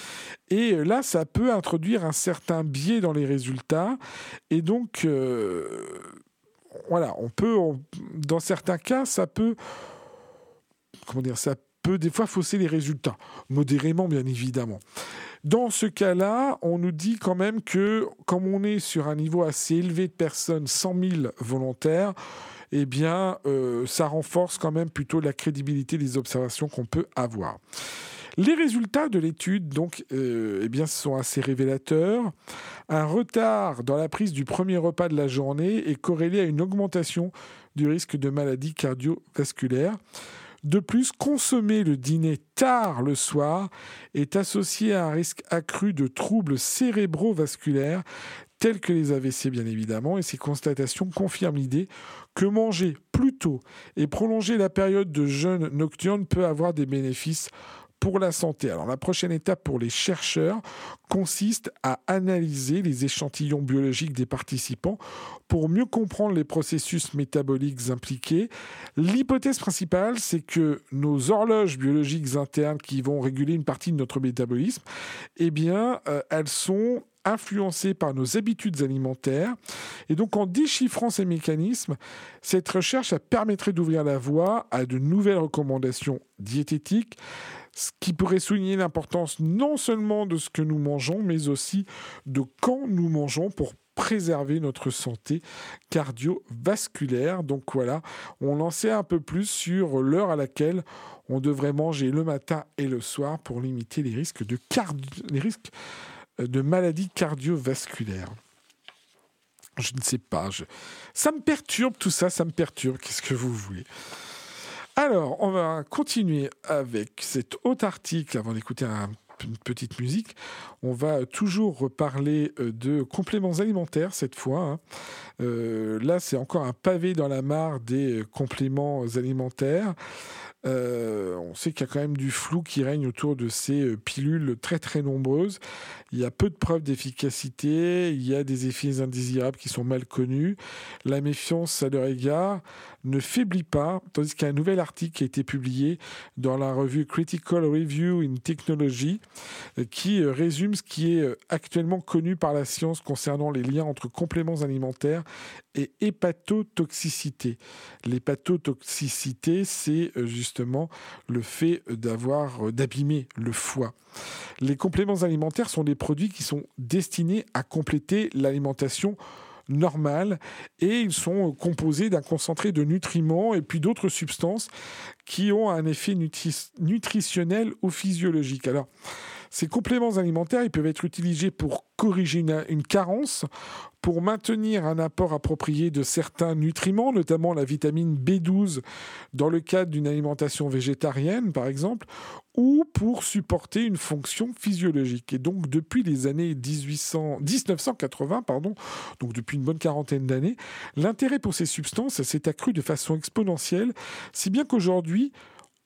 Et là, ça peut introduire un certain biais dans les résultats. Et donc, euh, voilà, on peut, on, dans certains cas, ça peut, comment dire, ça peut des fois fausser les résultats, modérément bien évidemment. Dans ce cas-là, on nous dit quand même que, comme on est sur un niveau assez élevé de personnes, cent mille volontaires, eh bien, euh, ça renforce quand même plutôt la crédibilité des observations qu'on peut avoir. Les résultats de l'étude donc, euh, eh bien, sont assez révélateurs. Un retard dans la prise du premier repas de la journée est corrélé à une augmentation du risque de maladies cardiovasculaires. De plus, consommer le dîner tard le soir est associé à un risque accru de troubles cérébrovasculaires tels que les A V C bien évidemment, et ces constatations confirment l'idée que manger plus tôt et prolonger la période de jeûne nocturne peut avoir des bénéfices pour la santé. Alors la prochaine étape pour les chercheurs consiste à analyser les échantillons biologiques des participants pour mieux comprendre les processus métaboliques impliqués. L'hypothèse principale, c'est que nos horloges biologiques internes qui vont réguler une partie de notre métabolisme, eh bien, euh, elles sont influencées par nos habitudes alimentaires. Et donc, en déchiffrant ces mécanismes, cette recherche permettrait d'ouvrir la voie à de nouvelles recommandations diététiques, ce qui pourrait souligner l'importance non seulement de ce que nous mangeons, mais aussi de quand nous mangeons pour préserver notre santé cardiovasculaire. Donc voilà, on en sait un peu plus sur l'heure à laquelle on devrait manger le matin et le soir pour limiter les risques de, cardio- les risques de maladies cardiovasculaires. Je ne sais pas, je... ça me perturbe tout ça, ça me perturbe, qu'est-ce que vous voulez ? Alors, on va continuer avec cet autre article avant d'écouter un, une petite musique. On va toujours reparler de compléments alimentaires cette fois. Hein. Euh, là, c'est encore un pavé dans la mare des compléments alimentaires. Euh, on sait qu'il y a quand même du flou qui règne autour de ces pilules très très nombreuses. Il y a peu de preuves d'efficacité, il y a des effets indésirables qui sont mal connus. La méfiance à leur égard ne faiblit pas, tandis qu'il y a un nouvel article qui a été publié dans la revue Critical Review in Technology qui résume ce qui est actuellement connu par la science concernant les liens entre compléments alimentaires et hépatotoxicité. L'hépatotoxicité, c'est justement le fait d'avoir, d'abîmer le foie. Les compléments alimentaires sont des produits qui sont destinés à compléter l'alimentation normale et ils sont composés d'un concentré de nutriments et puis d'autres substances qui ont un effet nutri- nutritionnel ou physiologique. Alors, ces compléments alimentaires, ils peuvent être utilisés pour corriger une, une carence, pour maintenir un apport approprié de certains nutriments, notamment la vitamine B douze dans le cadre d'une alimentation végétarienne, par exemple, ou pour supporter une fonction physiologique. Et donc, depuis les années dix-huit cents, dix-neuf cent quatre-vingts, pardon, donc depuis une bonne quarantaine d'années, l'intérêt pour ces substances s'est accru de façon exponentielle, si bien qu'aujourd'hui,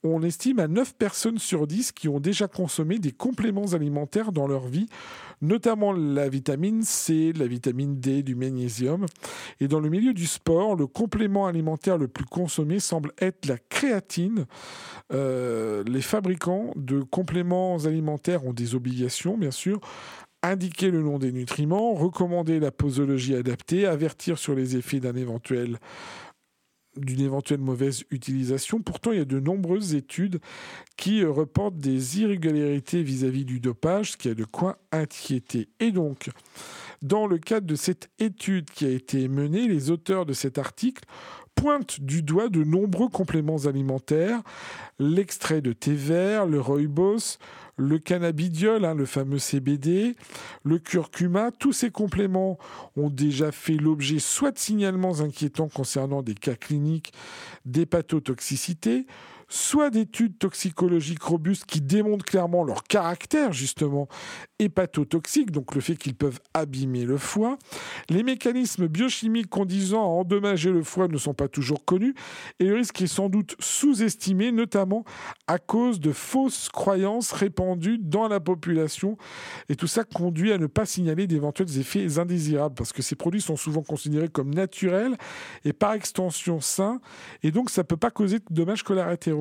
on estime à neuf personnes sur dix qui ont déjà consommé des compléments alimentaires dans leur vie, notamment la vitamine C, la vitamine D, du magnésium. Et dans le milieu du sport, le complément alimentaire le plus consommé semble être la créatine. Euh, les fabricants de compléments alimentaires ont des obligations, bien sûr. Indiquer le nom des nutriments, recommander la posologie adaptée, avertir sur les effets d'un éventuel d'une éventuelle mauvaise utilisation. Pourtant, il y a de nombreuses études qui reportent des irrégularités vis-à-vis du dopage, ce qui a de quoi inquiéter. Et donc, dans le cadre de cette étude qui a été menée, les auteurs de cet article pointent du doigt de nombreux compléments alimentaires, l'extrait de thé vert, le rooibos, le cannabidiol, hein, le fameux C B D, le curcuma. Tous ces compléments ont déjà fait l'objet soit de signalements inquiétants concernant des cas cliniques d'hépatotoxicité, soit d'études toxicologiques robustes qui démontrent clairement leur caractère, justement, hépatotoxique, donc le fait qu'ils peuvent abîmer le foie. Les mécanismes biochimiques conduisant à endommager le foie ne sont pas toujours connus et le risque est sans doute sous-estimé, notamment à cause de fausses croyances répandues dans la population. Et tout ça conduit à ne pas signaler d'éventuels effets indésirables parce que ces produits sont souvent considérés comme naturels et par extension sains et donc ça ne peut pas causer de dommages collatéraux.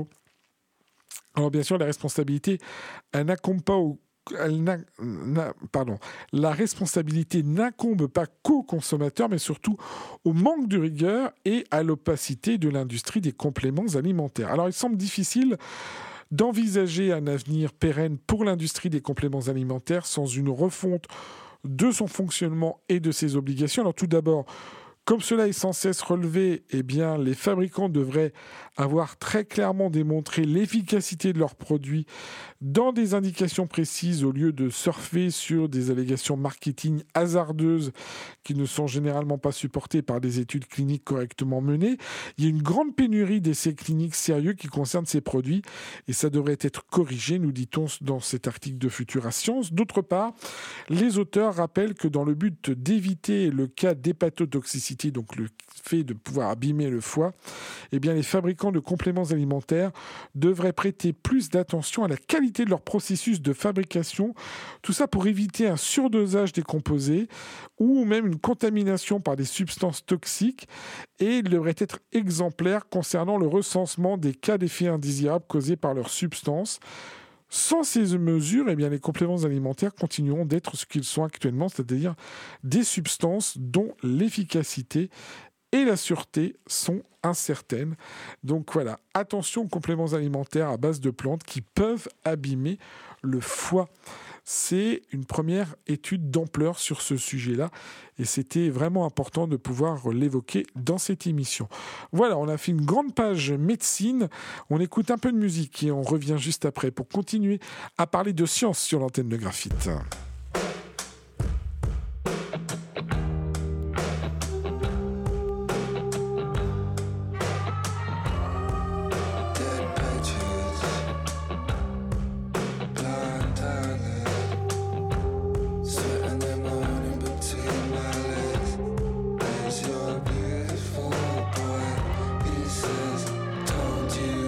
Alors bien sûr, la responsabilité, elle n'accombe pas au Elle n'a, n'a, pardon, la responsabilité n'incombe pas qu'aux consommateurs, mais surtout au manque de rigueur et à l'opacité de l'industrie des compléments alimentaires. Alors, il semble difficile d'envisager un avenir pérenne pour l'industrie des compléments alimentaires sans une refonte de son fonctionnement et de ses obligations. Alors, tout d'abord, comme cela est sans cesse relevé, eh bien, les fabricants devraient avoir très clairement démontré l'efficacité de leurs produits dans des indications précises au lieu de surfer sur des allégations marketing hasardeuses qui ne sont généralement pas supportées par des études cliniques correctement menées. Il y a une grande pénurie d'essais cliniques sérieux qui concernent ces produits et ça devrait être corrigé, nous dit-on dans cet article de Futura Science. D'autre part, les auteurs rappellent que dans le but d'éviter le cas d'hépatotoxicité, donc le fait de pouvoir abîmer le foie, eh bien les fabricants de compléments alimentaires devraient prêter plus d'attention à la qualité de leur processus de fabrication, tout ça pour éviter un surdosage des composés ou même une contamination par des substances toxiques et ils devraient être exemplaires concernant le recensement des cas d'effets indésirables causés par leurs substances. Sans ces mesures, eh bien, les compléments alimentaires continueront d'être ce qu'ils sont actuellement, c'est-à-dire des substances dont l'efficacité et la sûreté sont incertaines. Donc voilà, attention aux compléments alimentaires à base de plantes qui peuvent abîmer le foie. C'est une première étude d'ampleur sur ce sujet-là et c'était vraiment important de pouvoir l'évoquer dans cette émission. Voilà, on a fait une grande page médecine, on écoute un peu de musique et on revient juste après pour continuer à parler de science sur l'antenne de Graphite.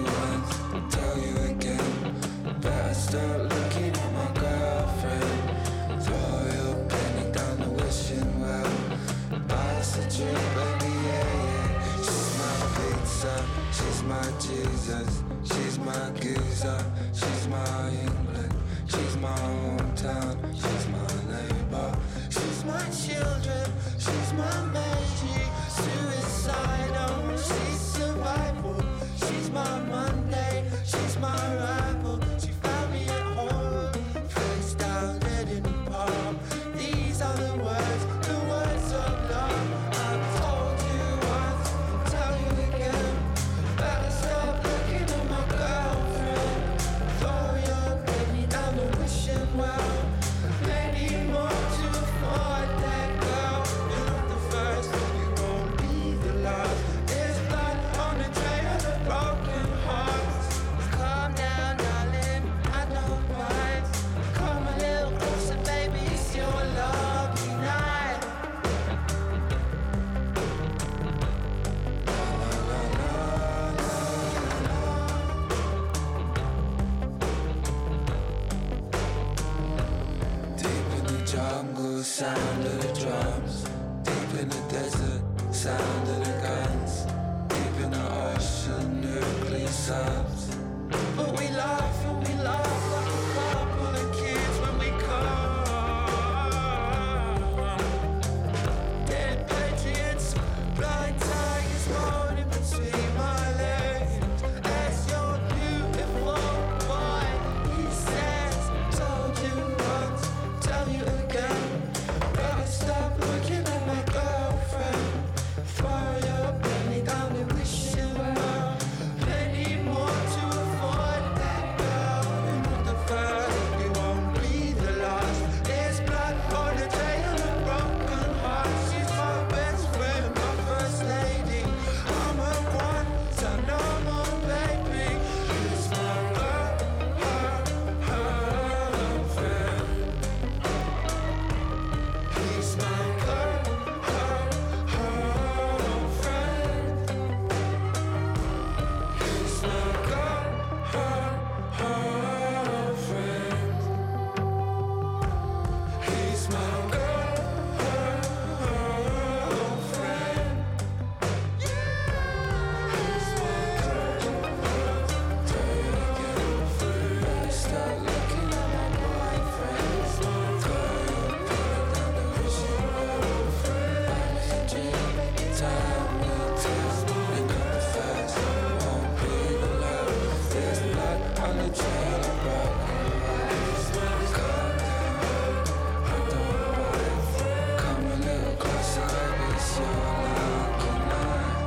Start looking at my girlfriend. sound of the drums, deep in the desert, sound of the guns, deep in the ocean, nuclear subs. But we laugh and we laugh like a couple of kids when we come. Dead patriots, blind tigers moaning between my legs. As your beautiful boy, he says, told you once, tell you again. Better stop looking at my girlfriend. Throw your penny down and wish you well. Plenty more to afford that girl. And with the first, you won't be the last. There's blood on the trail of broken hearts. She's my best friend, my first lady. I'm a one, so no more baby. It's my girl, her, her friend. He's my girl, her, her friend. He's my girl, her, her friend. He's my girl, her, her friend. He's my girl, her, her friend. Better start looking at my boyfriend. He's my girl, put it down to wish you well, friend. I'm a dream, baby, time will tell. And if the first won't be the last, there's blood on the trail of broken hearts. He's my girl, come a little closer, baby, it's your lucky night.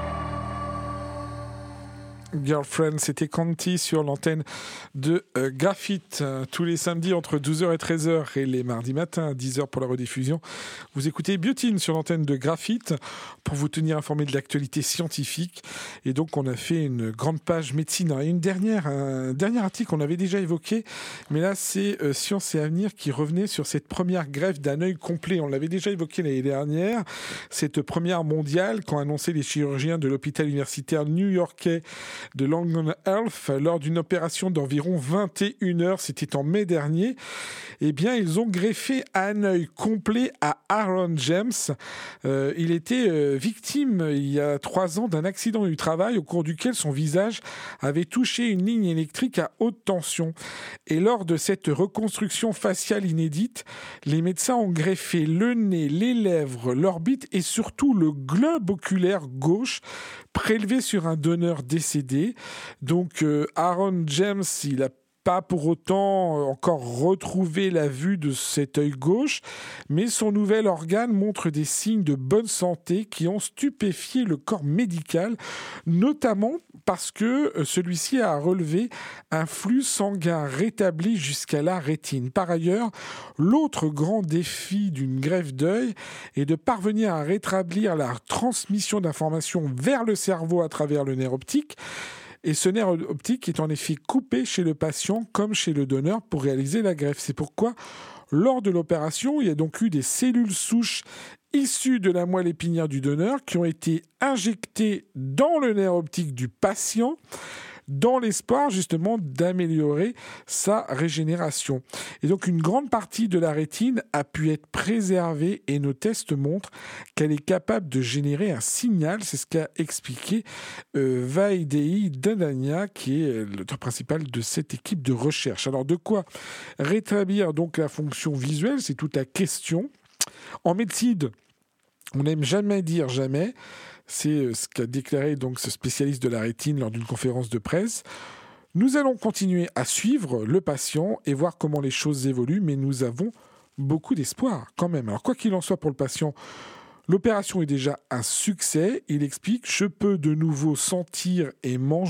Girlfriend, c'était Canty sur l'antenne de euh, Graphite, euh, tous les samedis entre douze heures et treize heures et les mardis matins à dix heures pour la rediffusion. Vous écoutez Biotine sur l'antenne de Graphite pour vous tenir informé de l'actualité scientifique. Et donc, on a fait une grande page médecine. Et une dernière, un dernier article qu'on avait déjà évoqué, mais là, c'est euh, Science et Avenir qui revenait sur cette première greffe d'un œil complet. On l'avait déjà évoqué l'année dernière, cette première mondiale qu'ont annoncé les chirurgiens de l'hôpital universitaire new-yorkais de Langone Health lors d'une opération d'environ vingt et une heures, c'était en mai dernier. Eh bien, ils ont greffé un œil complet à Aaron James. Euh, il était euh, victime il y a trois ans d'un accident du travail au cours duquel son visage avait touché une ligne électrique à haute tension. Et lors de cette reconstruction faciale inédite, les médecins ont greffé le nez, les lèvres, l'orbite et surtout le globe oculaire gauche prélevé sur un donneur décédé. Donc euh, Aaron James, il a pas pour autant encore retrouvé la vue de cet œil gauche, mais son nouvel organe montre des signes de bonne santé qui ont stupéfié le corps médical, notamment parce que celui-ci a relevé un flux sanguin rétabli jusqu'à la rétine. Par ailleurs, l'autre grand défi d'une greffe d'œil est de parvenir à rétablir la transmission d'informations vers le cerveau à travers le nerf optique. Et ce nerf optique est en effet coupé chez le patient comme chez le donneur pour réaliser la greffe. C'est pourquoi, lors de l'opération, il y a donc eu des cellules souches issues de la moelle épinière du donneur qui ont été injectées dans le nerf optique du patient dans l'espoir justement d'améliorer sa régénération. Et donc une grande partie de la rétine a pu être préservée et nos tests montrent qu'elle est capable de générer un signal. C'est ce qu'a expliqué euh, Vaidei Dandania, qui est l'auteur principal de cette équipe de recherche. Alors de quoi rétablir donc la fonction visuelle, c'est toute la question. En médecine, on n'aime jamais dire jamais. C'est ce qu'a déclaré donc ce spécialiste de la rétine lors d'une conférence de presse. Nous allons continuer à suivre le patient et voir comment les choses évoluent, mais nous avons beaucoup d'espoir quand même. Alors quoi qu'il en soit pour le patient, l'opération est déjà un succès. Il explique « Je peux de nouveau sentir et manger ».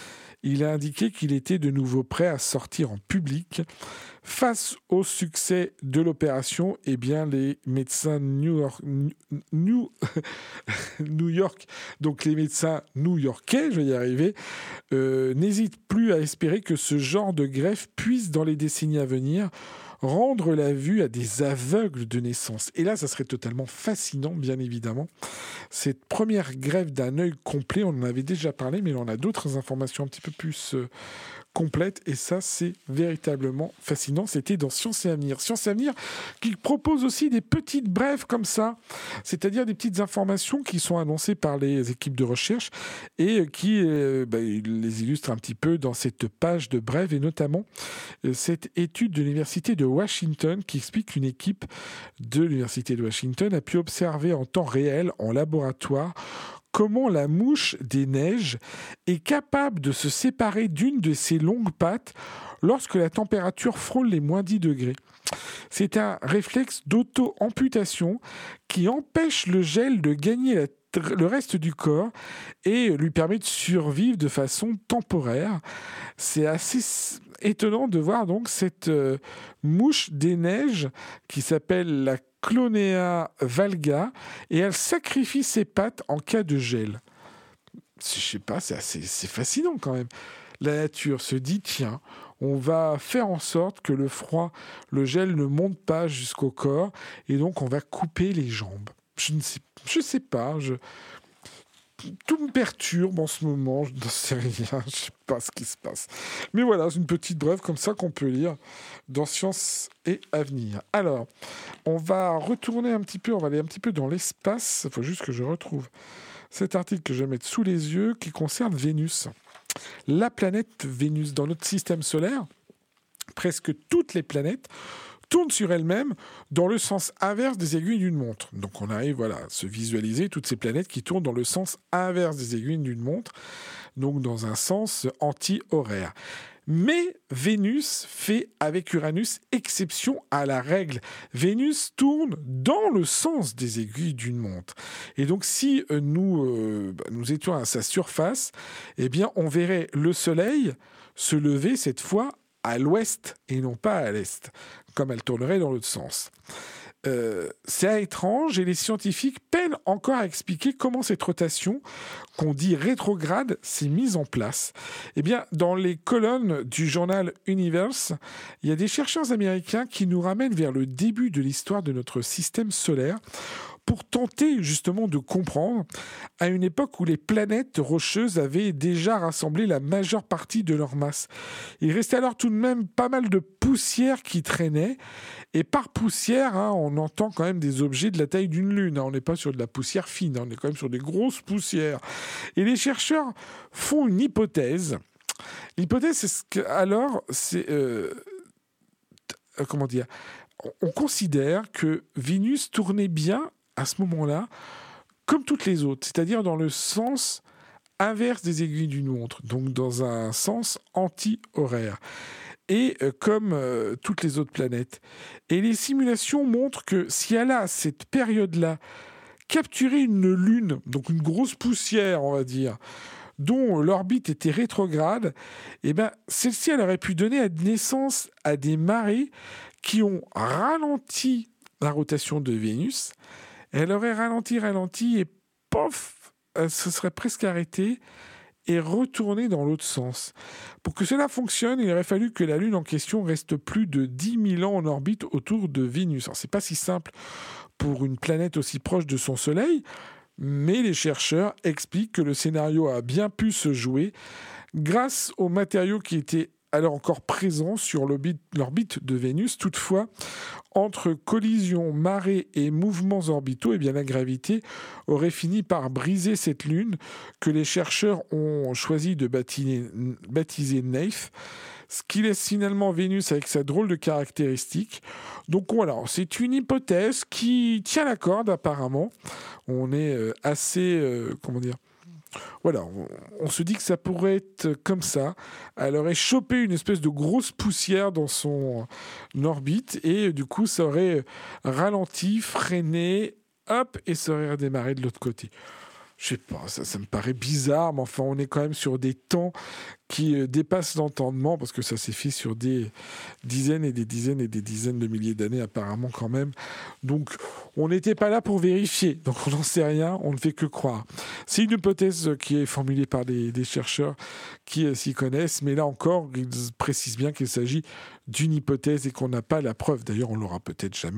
Il a indiqué qu'il était de nouveau prêt à sortir en public. Face au succès de l'opération, eh bien, les médecins New York, New, New York, donc les médecins new-yorkais, je vais y arriver, euh, n'hésitent plus à espérer que ce genre de greffe puisse, dans les décennies à venir, rendre la vue à des aveugles de naissance. Et là, ça serait totalement fascinant, bien évidemment. Cette première greffe d'un œil complet, on en avait déjà parlé, mais on a d'autres informations un petit peu plus euh, complète, et ça c'est véritablement fascinant. C'était dans Science et Avenir. Science et Avenir qui propose aussi des petites brèves comme ça, c'est-à-dire des petites informations qui sont annoncées par les équipes de recherche et qui euh, bah, les illustrent un petit peu dans cette page de brèves, et notamment euh, cette étude de l'Université de Washington qui explique qu'une équipe de l'Université de Washington a pu observer en temps réel, en laboratoire, comment la mouche des neiges est capable de se séparer d'une de ses longues pattes lorsque la température frôle les moins dix degrés. C'est un réflexe d'auto-amputation qui empêche le gel de gagner la le reste du corps et lui permet de survivre de façon temporaire. C'est assez étonnant de voir donc cette euh, mouche des neiges qui s'appelle la Clonea valga, et elle sacrifie ses pattes en cas de gel. Je sais pas, c'est assez, c'est fascinant quand même. La nature se dit, tiens, on va faire en sorte que le froid, le gel ne monte pas jusqu'au corps, et donc on va couper les jambes. Je ne sais, je sais pas, je... tout me perturbe en ce moment, je ne sais rien, je ne sais pas ce qui se passe. Mais voilà, c'est une petite brève comme ça qu'on peut lire dans Science et Avenir. Alors, on va retourner un petit peu, on va aller un petit peu dans l'espace, il faut juste que je retrouve cet article que je vais mettre sous les yeux qui concerne Vénus. La planète Vénus, dans notre système solaire, presque toutes les planètes tournent sur elles-mêmes dans le sens inverse des aiguilles d'une montre. Donc on arrive voilà, à se visualiser toutes ces planètes qui tournent dans le sens inverse des aiguilles d'une montre, donc dans un sens anti-horaire. Mais Vénus fait avec Uranus exception à la règle. Vénus tourne dans le sens des aiguilles d'une montre. Et donc si nous, euh, nous étions à sa surface, eh bien on verrait le Soleil se lever cette fois à l'ouest et non pas à l'est, comme elle tournerait dans l'autre sens. Euh, c'est étrange et les scientifiques peinent encore à expliquer comment cette rotation, qu'on dit rétrograde, s'est mise en place. Eh bien, dans les colonnes du journal Universe, il y a des chercheurs américains qui nous ramènent vers le début de l'histoire de notre système solaire pour tenter justement de comprendre à une époque où les planètes rocheuses avaient déjà rassemblé la majeure partie de leur masse. Il restait alors tout de même pas mal de poussière qui traînait, et par poussière, hein, on entend quand même des objets de la taille d'une lune, hein. On n'est pas sur de la poussière fine, hein, on est quand même sur des grosses poussières. Et les chercheurs font une hypothèse. L'hypothèse, c'est ce que, alors, c'est... Euh, comment dire ? On considère que Vénus tournait bien à ce moment-là, comme toutes les autres, c'est-à-dire dans le sens inverse des aiguilles d'une montre, donc dans un sens anti-horaire, et euh, comme euh, toutes les autres planètes. Et les simulations montrent que si elle a, à cette période-là, capturé une lune, donc une grosse poussière, on va dire, dont l'orbite était rétrograde, eh ben, celle-ci elle aurait pu donner naissance à des marées qui ont ralenti la rotation de Vénus. Elle aurait ralenti, ralenti, et pof, elle se serait presque arrêtée et retournée dans l'autre sens. Pour que cela fonctionne, il aurait fallu que la Lune en question reste plus de dix mille ans en orbite autour de Vénus. Alors, c'est pas si simple pour une planète aussi proche de son Soleil, mais les chercheurs expliquent que le scénario a bien pu se jouer grâce aux matériaux qui étaient alors encore présents sur l'orbite, l'orbite de Vénus. Toutefois, entre collisions, marées et mouvements orbitaux, eh bien, la gravité aurait fini par briser cette lune que les chercheurs ont choisi de baptiser, baptiser Neith, ce qui laisse finalement Vénus avec sa drôle de caractéristiques. Donc voilà, c'est une hypothèse qui tient la corde apparemment. On est assez, euh, comment dire, voilà, on, on se dit que ça pourrait être comme ça. Elle aurait chopé une espèce de grosse poussière dans son orbite et du coup, ça aurait ralenti, freiné, hop, et ça aurait redémarré de l'autre côté. Je sais pas, ça, ça me paraît bizarre, mais enfin, on est quand même sur des temps qui euh, dépassent l'entendement, parce que ça s'est fait sur des dizaines et des dizaines et des dizaines de milliers d'années, apparemment, quand même. Donc, on n'était pas là pour vérifier, donc on n'en sait rien, on ne fait que croire. C'est une hypothèse qui est formulée par des, des chercheurs qui euh, s'y connaissent, mais là encore, ils précisent bien qu'il s'agit d'une hypothèse et qu'on n'a pas la preuve. D'ailleurs, on l'aura peut-être jamais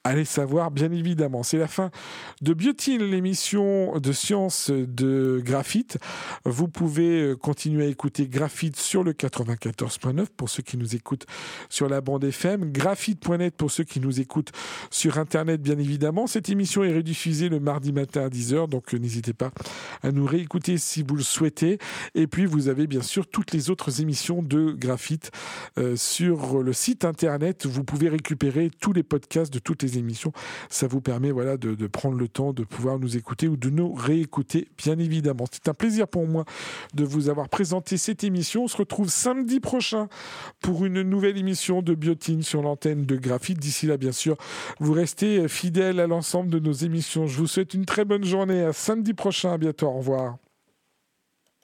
Allez savoir, bien évidemment. C'est la fin de Biotine, l'émission de science de graphite. Vous pouvez continuer à écouter Graphite sur le quatre-vingt-quatorze point neuf pour ceux qui nous écoutent sur la bande F M. graphite point net pour ceux qui nous écoutent sur Internet, bien évidemment. Cette émission est rediffusée le mardi matin à dix heures, donc n'hésitez pas à nous réécouter si vous le souhaitez. Et puis, vous avez bien sûr toutes les autres émissions de Graphite euh, sur le site Internet. Vous pouvez récupérer tous les podcasts de toutes les émissions. Ça vous permet voilà, de, de prendre le temps de pouvoir nous écouter ou de nous réécouter, bien évidemment. C'est un plaisir pour moi de vous avoir présenté cette émission. On se retrouve samedi prochain pour une nouvelle émission de Biotine sur l'antenne de Graphite. D'ici là, bien sûr, vous restez fidèles à l'ensemble de nos émissions. Je vous souhaite une très bonne journée. À samedi prochain. À bientôt. Au revoir.